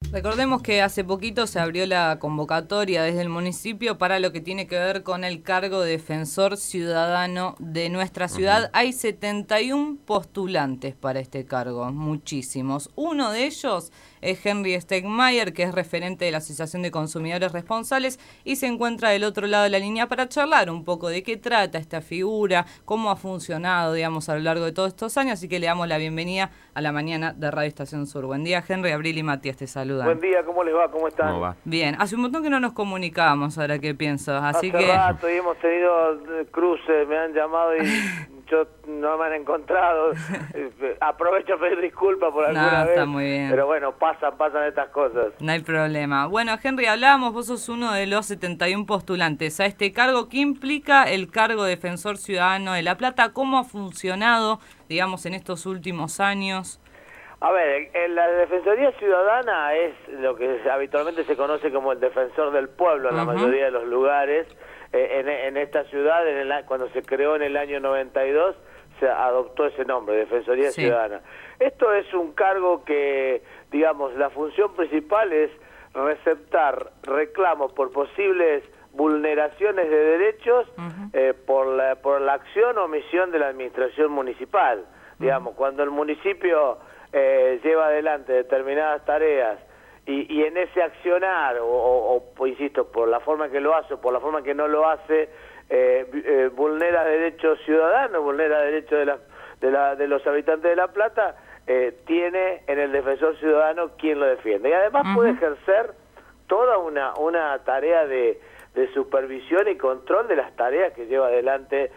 Recordemos que hace poquito se abrió la convocatoria desde el municipio para lo que tiene que ver con el cargo de defensor ciudadano de nuestra ciudad. Hay 71 postulantes para este cargo, muchísimos. Uno de ellos es Henry Stegmaier, que es referente de la Asociación de Consumidores Responsables y se encuentra del otro lado de la línea para charlar un poco de qué trata esta figura, cómo ha funcionado, digamos, a lo largo de todos estos años. Así que le damos la bienvenida a la mañana de Radio Estación Sur. Buen día, Henry, Abril y Matías te saludan. Buen día, ¿cómo les va? ¿Cómo están? ¿Cómo va? Bien, hace un montón que no nos comunicábamos, ahora que pienso, así hace que... rato y hemos tenido cruces, me han llamado y yo no me han encontrado. Aprovecho a pedir disculpas por alguna vez. Está muy bien. Pero bueno, pasan estas cosas. No hay problema. Bueno, Henry, hablábamos, vos sos uno de los 71 postulantes a este cargo. ¿Qué implica el cargo de defensor ciudadano de La Plata? ¿Cómo ha funcionado, digamos, en estos últimos años? A ver, la Defensoría Ciudadana es lo que habitualmente se conoce como el defensor del pueblo en la mayoría de los lugares. En esta ciudad, cuando se creó en el año 92, se adoptó ese nombre, Defensoría Ciudadana. Esto es un cargo que, digamos, la función principal es receptar reclamos por posibles vulneraciones de derechos por la acción o omisión de la administración municipal. Digamos, cuando el municipio lleva adelante determinadas tareas y en ese accionar o insisto, por la forma que lo hace o por la forma que no lo hace, vulnera derechos ciudadanos, vulnera derechos de los habitantes de La Plata, tiene en el defensor ciudadano quien lo defiende. Y además puede ejercer toda una tarea de supervisión y control de las tareas que lleva adelante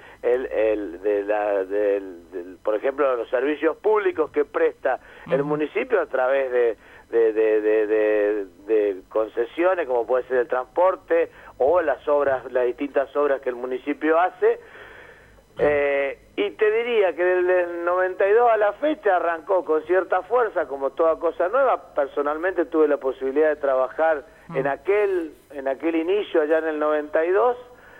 por ejemplo, los servicios públicos que presta el municipio a través de concesiones, como puede ser el transporte o las distintas obras que el municipio hace. Y te diría que desde el 92 a la fecha arrancó con cierta fuerza, como toda cosa nueva. Personalmente tuve la posibilidad de trabajar en aquel inicio allá en el 92,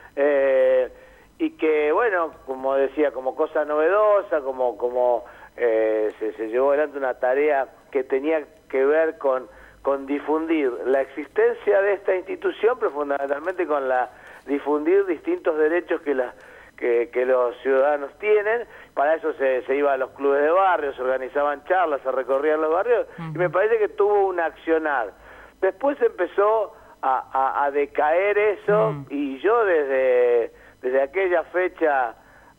y que, bueno, como decía, como cosa novedosa, como se llevó adelante una tarea que tenía que ver con difundir la existencia de esta institución, pero fundamentalmente con difundir distintos derechos que los ciudadanos tienen. Para eso se iba a los clubes de barrio, se organizaban charlas, se recorrían los barrios, y me parece que tuvo un accionar. Después empezó a decaer eso, y yo desde aquella fecha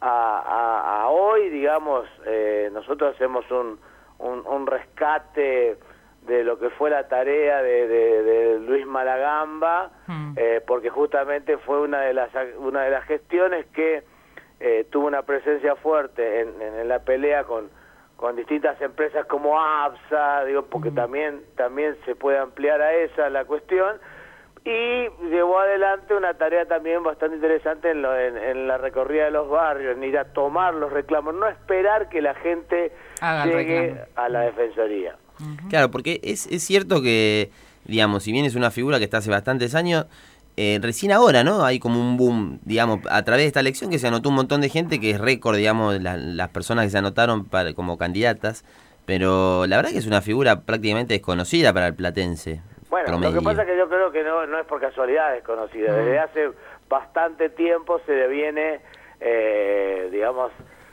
a hoy, digamos, nosotros hacemos un rescate de lo que fue la tarea de Luis Malagamba, porque justamente fue una de las gestiones que tuvo una presencia fuerte en la pelea con distintas empresas como ABSA, digo, porque también se puede ampliar a esa la cuestión, y llevó adelante una tarea también bastante interesante en la recorrida de los barrios, en ir a tomar los reclamos, no esperar que la gente llegue a la Defensoría. Claro, porque es cierto que, digamos, si bien es una figura que está hace bastantes años, recién ahora, ¿no? Hay como un boom, digamos, a través de esta elección que se anotó un montón de gente, que es récord, digamos, las personas que se anotaron como candidatas, pero la verdad que es una figura prácticamente desconocida para el platense. Bueno, promedio. Lo que pasa es que yo creo que no es por casualidad desconocida. Desde hace bastante tiempo se le viene, digamos,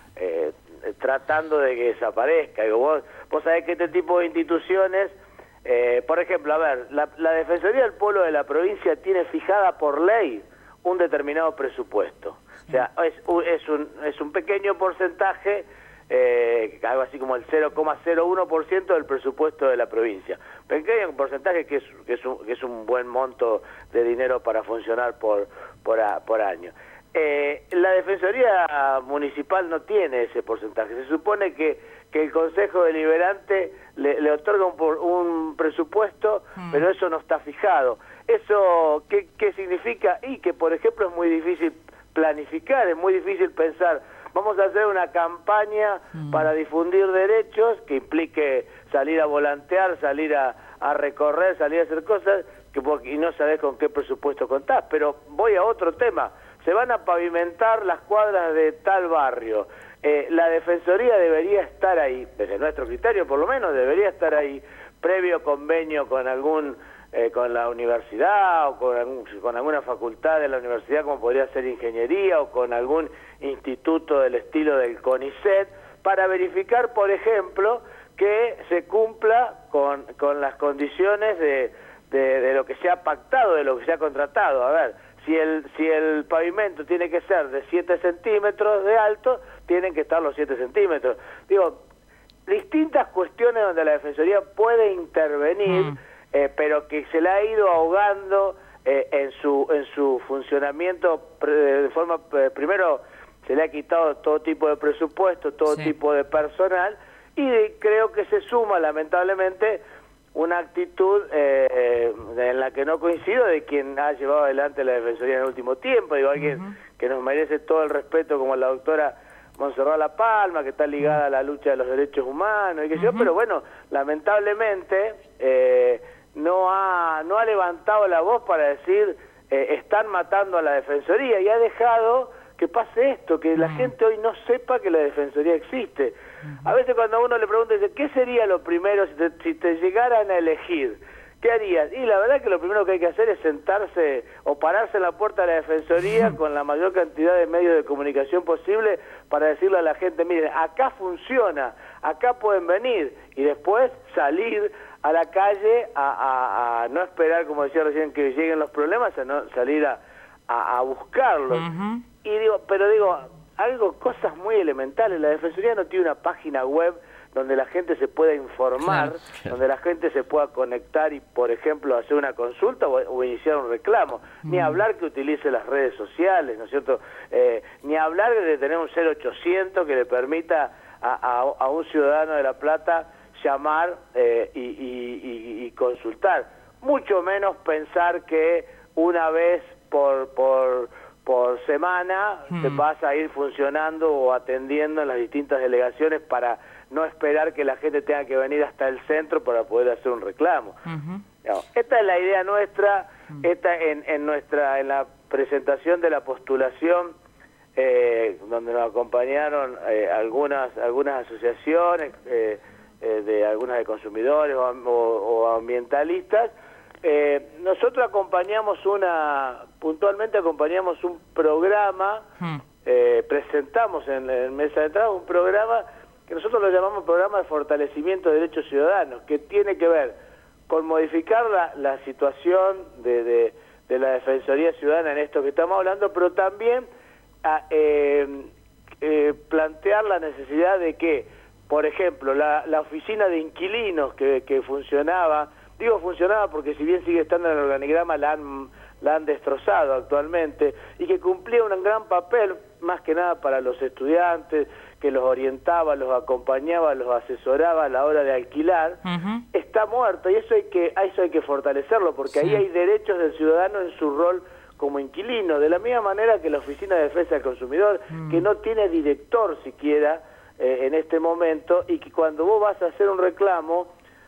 tratando de que desaparezca. Digo, vos sabés que este tipo de instituciones, por ejemplo, a ver, la Defensoría del Pueblo de la provincia tiene fijada por ley un determinado presupuesto. O sea, es un pequeño porcentaje, algo así como el 0,01% del presupuesto de la provincia. Pequeño porcentaje que es un buen monto de dinero para funcionar por año. La Defensoría Municipal no tiene ese porcentaje. Se supone que el Consejo Deliberante le otorga un presupuesto, pero eso no está fijado. ¿Eso qué significa? Y que, por ejemplo, es muy difícil planificar, es muy difícil pensar, vamos a hacer una campaña para difundir derechos que implique salir a volantear, salir a recorrer, salir a hacer cosas, y no sabés con qué presupuesto contás. Pero voy a otro tema. Se van a pavimentar las cuadras de tal barrio. La Defensoría debería estar ahí, desde nuestro criterio por lo menos, debería estar ahí, previo convenio con con la universidad o con alguna facultad de la universidad, como podría ser ingeniería, o con algún instituto del estilo del CONICET, para verificar, por ejemplo, que se cumpla con las condiciones de lo que se ha pactado, de lo que se ha contratado. A ver, si el pavimento tiene que ser de 7 centímetros de alto, tienen que estar los 7 centímetros. Digo, distintas cuestiones donde la Defensoría puede intervenir, pero que se la ha ido ahogando en su funcionamiento de forma, primero se le ha quitado todo tipo de presupuesto, todo tipo de personal, y creo que se suma lamentablemente una actitud en la que no coincido de quien ha llevado adelante la Defensoría en el último tiempo. Digo, alguien que nos merece todo el respeto, como la doctora Montserrat La Palma, que está ligada a la lucha de los derechos humanos, y que yo, pero bueno, lamentablemente no ha levantado la voz para decir están matando a la Defensoría, y ha dejado que pase esto, que la gente hoy no sepa que la Defensoría existe. A veces cuando a uno le pregunta, dice, ¿qué sería lo primero si te llegaran a elegir? ¿Qué harías? Y la verdad que lo primero que hay que hacer es sentarse o pararse en la puerta de la Defensoría con la mayor cantidad de medios de comunicación posible para decirle a la gente, miren, acá funciona, acá pueden venir, y después salir a la calle a no esperar, como decía recién, que lleguen los problemas, sino salir a buscarlos. Y digo, cosas muy elementales. La Defensoría no tiene una página web donde la gente se pueda informar, donde la gente se pueda conectar y, por ejemplo, hacer una consulta o iniciar un reclamo. Ni hablar que utilice las redes sociales, ¿no es cierto? Ni hablar de tener un 0800 que le permita a un ciudadano de La Plata llamar y consultar. Mucho menos pensar que una vez por semana te vas a ir funcionando o atendiendo en las distintas delegaciones para no esperar que la gente tenga que venir hasta el centro para poder hacer un reclamo. Esta es la idea nuestra, en la presentación de la postulación, donde nos acompañaron algunas asociaciones, de algunas de consumidores o ambientalistas. Nosotros puntualmente acompañamos un programa, presentamos en Mesa de Trabajo un programa que nosotros lo llamamos Programa de Fortalecimiento de Derechos Ciudadanos, que tiene que ver con modificar la situación de la Defensoría Ciudadana en esto que estamos hablando, pero también plantear la necesidad de que, por ejemplo, la oficina de inquilinos que funcionaba, digo funcionaba porque si bien sigue estando en el organigrama, la han destrozado actualmente, y que cumplía un gran papel, más que nada para los estudiantes, que los orientaba, los acompañaba, los asesoraba a la hora de alquilar, está muerto, y eso hay que fortalecerlo, porque ahí hay derechos del ciudadano en su rol como inquilino, de la misma manera que la Oficina de Defensa del Consumidor, que no tiene director siquiera en este momento, y que cuando vos vas a hacer un reclamo,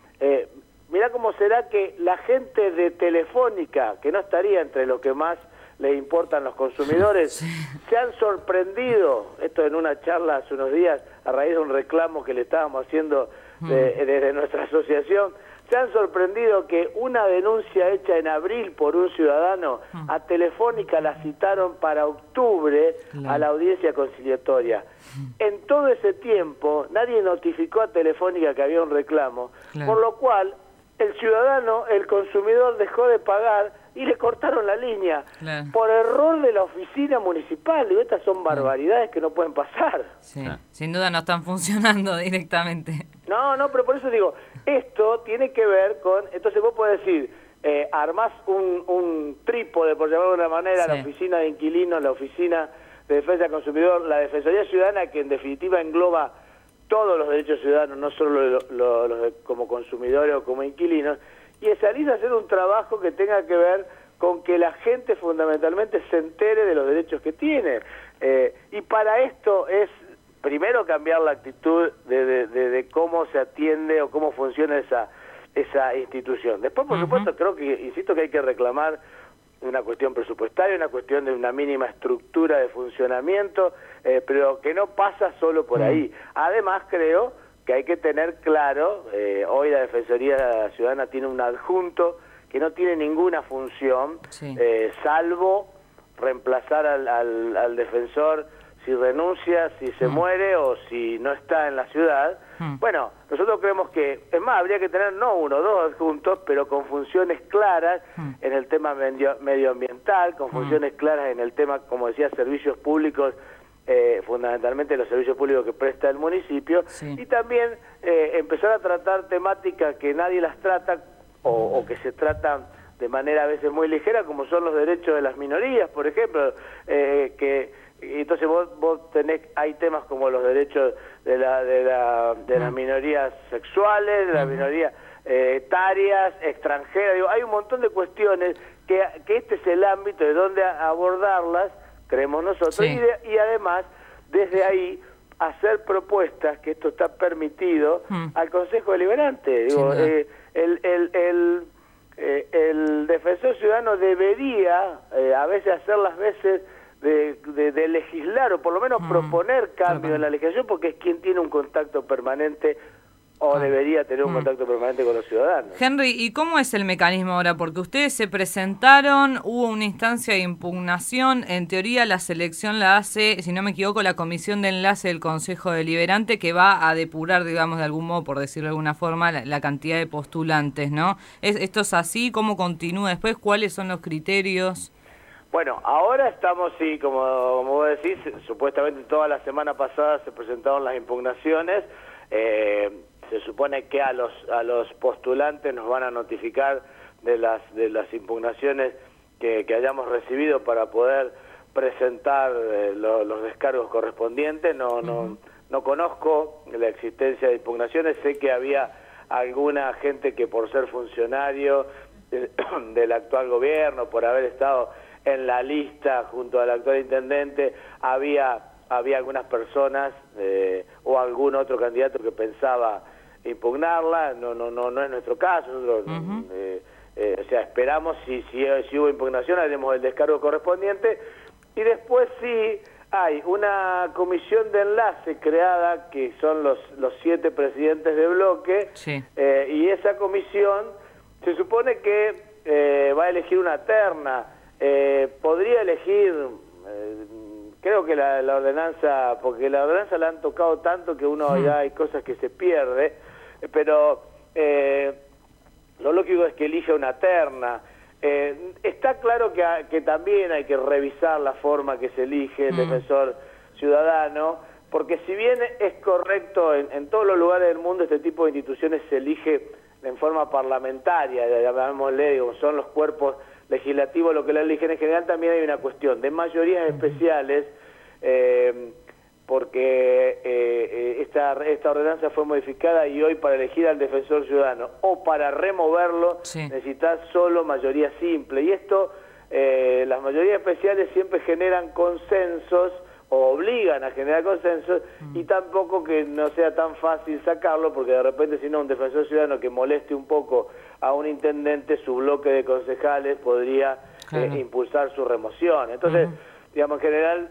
mirá cómo será que la gente de Telefónica, que no estaría entre lo que más les importan los consumidores, se han sorprendido, esto en una charla hace unos días, a raíz de un reclamo que le estábamos haciendo desde nuestra asociación, se han sorprendido que una denuncia hecha en abril por un ciudadano, a Telefónica la citaron para octubre a la audiencia conciliatoria. En todo ese tiempo nadie notificó a Telefónica que había un reclamo, por lo cual el ciudadano, el consumidor, dejó de pagar y le cortaron la línea por error de la oficina municipal. Digo, estas son barbaridades que no pueden pasar. Sin duda no están funcionando directamente. No, pero por eso digo, esto tiene que ver con... Entonces vos podés decir, armás un trípode, por llamarlo de una manera, la oficina de inquilinos, la oficina de defensa del consumidor, la Defensoría Ciudadana, que en definitiva engloba todos los derechos ciudadanos, no solo los como consumidores o como inquilinos, y salís a hacer un trabajo que tenga que ver con que la gente fundamentalmente se entere de los derechos que tiene. Y para esto es, primero, cambiar la actitud de cómo se atiende o cómo funciona esa institución. Después, por supuesto, creo que, insisto, que hay que reclamar una cuestión presupuestaria, una cuestión de una mínima estructura de funcionamiento, pero que no pasa solo por ahí. Además, creo que hay que tener claro, hoy la Defensoría Ciudadana tiene un adjunto que no tiene ninguna función, sí. Salvo reemplazar al defensor si renuncia, si se muere o si no está en la ciudad. Bueno, nosotros creemos que, es más, habría que tener no uno, dos adjuntos, pero con funciones claras en el tema medioambiental, con funciones claras en el tema, como decía, servicios públicos, fundamentalmente los servicios públicos que presta el municipio, y también empezar a tratar temáticas que nadie las trata o que se tratan de manera a veces muy ligera, como son los derechos de las minorías, por ejemplo, entonces vos tenés, hay temas como los derechos de las minorías sexuales, de las minorías etarias, extranjeras, digo, hay un montón de cuestiones que este es el ámbito de donde abordarlas, creemos nosotros, y además, desde ahí, hacer propuestas, que esto está permitido, al Consejo Deliberante. Digo, el defensor ciudadano debería, a veces hacer las veces de legislar, o por lo menos proponer cambios en la legislación, porque es quien tiene un contacto permanente o debería tener un contacto permanente con los ciudadanos. Henry, ¿y cómo es el mecanismo ahora? Porque ustedes se presentaron, hubo una instancia de impugnación, en teoría la selección la hace, si no me equivoco, la Comisión de Enlace del Consejo Deliberante, que va a depurar, digamos, de algún modo, por decirlo de alguna forma, la cantidad de postulantes, ¿no? ¿Esto es así? ¿Cómo continúa después? ¿Cuáles son los criterios? Bueno, ahora estamos, sí, como vos decís, supuestamente toda la semana pasada se presentaron las impugnaciones. Se supone que a los postulantes nos van a notificar de las impugnaciones que hayamos recibido para poder presentar los descargos correspondientes. No conozco la existencia de impugnaciones, sé que había alguna gente que por ser funcionario del actual gobierno, por haber estado en la lista junto al actual intendente, había algunas personas o algún otro candidato que pensaba impugnarla. No es nuestro caso. Nosotros, o sea, esperamos, si hubo impugnación, haremos el descargo correspondiente, y después sí hay una comisión de enlace creada, que son los 7 presidentes de bloque, y esa comisión se supone que va a elegir una terna. Podría elegir, creo que la ordenanza, porque la ordenanza la han tocado tanto que uno ya hay cosas que se pierde, pero lo lógico es que elija una terna. Está claro que también hay que revisar la forma que se elige el defensor ciudadano, porque si bien es correcto, en todos los lugares del mundo este tipo de instituciones se elige en forma parlamentaria, llamémosle, son los cuerpos legislativos lo que la eligen. En general también hay una cuestión de mayorías especiales, porque esta ordenanza fue modificada y hoy para elegir al defensor ciudadano o para removerlo necesitas solo mayoría simple, y esto, las mayorías especiales siempre generan consensos o obligan a generar consensos, y tampoco que no sea tan fácil sacarlo, porque de repente si no un defensor ciudadano que moleste un poco a un intendente, su bloque de concejales podría impulsar su remoción. Entonces, digamos, en general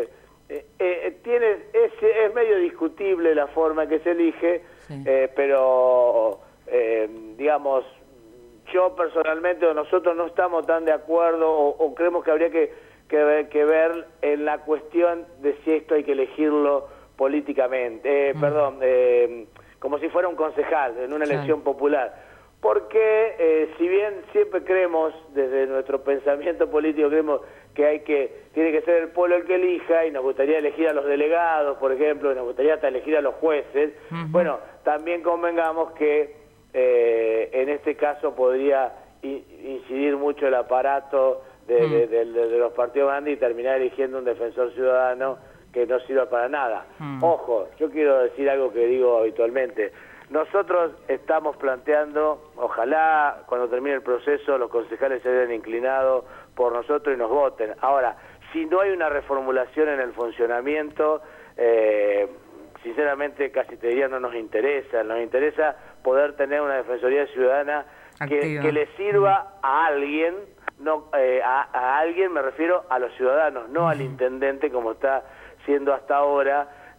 es medio discutible la forma en que se elige, pero digamos, yo personalmente o nosotros no estamos tan de acuerdo, o creemos que habría que ver en la cuestión de si esto hay que elegirlo políticamente, como si fuera un concejal en una elección popular, porque si bien siempre creemos, desde nuestro pensamiento político, creemos que tiene que ser el pueblo el que elija, y nos gustaría elegir a los delegados, por ejemplo, y nos gustaría hasta elegir a los jueces, bueno, también convengamos que en este caso podría incidir mucho el aparato de los partidos grandes y terminar eligiendo un defensor ciudadano que no sirva para nada. Ojo, yo quiero decir algo que digo habitualmente. Nosotros estamos planteando, ojalá cuando termine el proceso los concejales se hayan inclinado por nosotros y nos voten. Ahora, si no hay una reformulación en el funcionamiento, sinceramente casi te diría no nos interesa. Nos interesa poder tener una defensoría ciudadana que le sirva a alguien. No, a alguien me refiero a los ciudadanos, no al intendente como está siendo hasta ahora,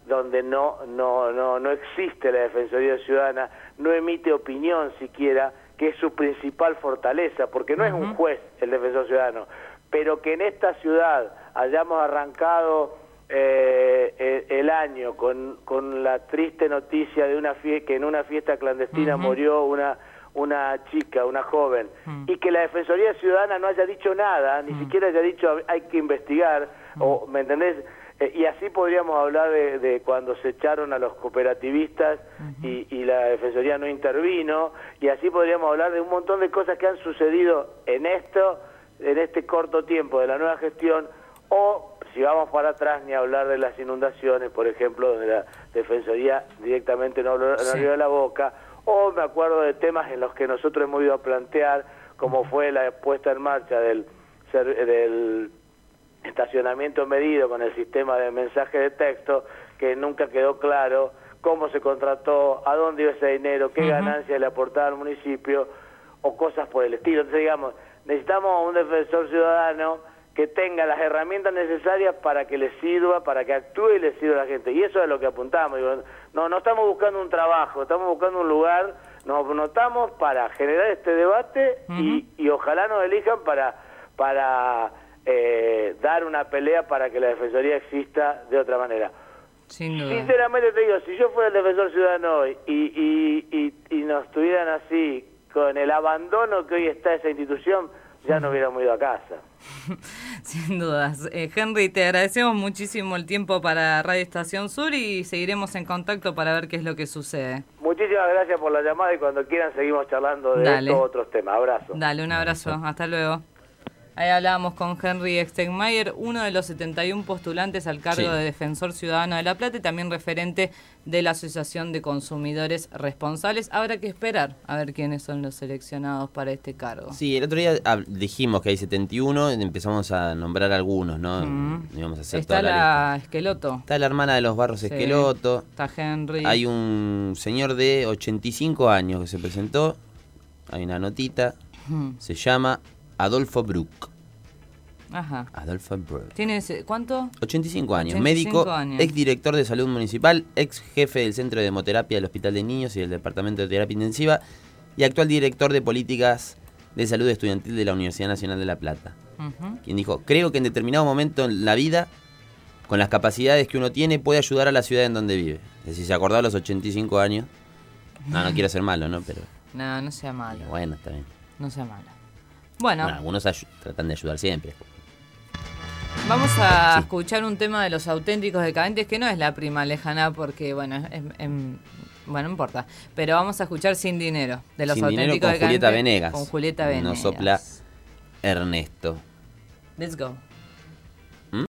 donde no existe la Defensoría Ciudadana, no emite opinión siquiera, que es su principal fortaleza, porque no es un juez el defensor ciudadano, pero que en esta ciudad hayamos arrancado el año con la triste noticia de que en una fiesta clandestina murió una chica, una joven, y que la Defensoría Ciudadana no haya dicho nada, ni siquiera haya dicho hay que investigar, o ¿me entendés? Y así podríamos hablar de cuando se echaron a los cooperativistas y la Defensoría no intervino, y así podríamos hablar de un montón de cosas que han sucedido en este corto tiempo de la nueva gestión, o si vamos para atrás ni hablar de las inundaciones, por ejemplo, donde la Defensoría directamente no abrió la boca, o me acuerdo de temas en los que nosotros hemos ido a plantear, como fue la puesta en marcha del estacionamiento medido con el sistema de mensaje de texto, que nunca quedó claro cómo se contrató, a dónde iba ese dinero, qué ganancias le aportaba al municipio, o cosas por el estilo. Entonces, digamos, necesitamos un defensor ciudadano que tenga las herramientas necesarias para que le sirva, para que actúe y le sirva a la gente. Y eso es lo que apuntamos. Digo, no estamos buscando un trabajo, estamos buscando un lugar, nos notamos para generar este debate y ojalá nos elijan para dar una pelea para que la Defensoría exista de otra manera. Sin duda. Sinceramente te digo, si yo fuera el defensor ciudadano hoy y nos tuvieran así, con el abandono que hoy está esa institución, ya no hubiéramos ido a casa. Sin dudas. Henry, te agradecemos muchísimo el tiempo para Radio Estación Sur y seguiremos en contacto para ver qué es lo que sucede. Muchísimas gracias por la llamada y cuando quieran seguimos charlando de estos otros temas. Abrazo. Dale, un abrazo. Hasta luego. Ahí hablábamos con Henry Extenmayer, uno de los 71 postulantes al cargo de Defensor Ciudadano de La Plata y también referente de la Asociación de Consumidores Responsables. Habrá que esperar a ver quiénes son los seleccionados para este cargo. Sí, el otro día dijimos que hay 71, empezamos a nombrar algunos, ¿no? Íbamos a hacer está toda la lista. Esqueloto. Está la hermana de los Barros Esqueloto. Está Henry. Hay un señor de 85 años que se presentó. Hay una notita. Se llama Adolfo Bruck. Ajá. Adolfo Bruck. ¿Tiene cuánto? 85 años. 85 médico, años. Ex director de salud municipal, ex jefe del centro de hemoterapia del Hospital de Niños y del Departamento de Terapia Intensiva y actual director de políticas de salud estudiantil de la Universidad Nacional de La Plata. Quien dijo, creo que en determinado momento en la vida, con las capacidades que uno tiene, puede ayudar a la ciudad en donde vive. Es decir, se acordó a los 85 años. No quiero ser malo, ¿no? Pero no sea malo. Bueno, está bien. No sea malo. Bueno, algunos tratan de ayudar siempre. Vamos a escuchar un tema de Los Auténticos Decadentes, que no es la prima lejana porque, bueno, no importa. Pero vamos a escuchar Sin Dinero, de Los Sin Auténticos Dinero con Decadentes. Julieta Venegas. Con Julieta Venegas. Nos sopla Ernesto. Let's go.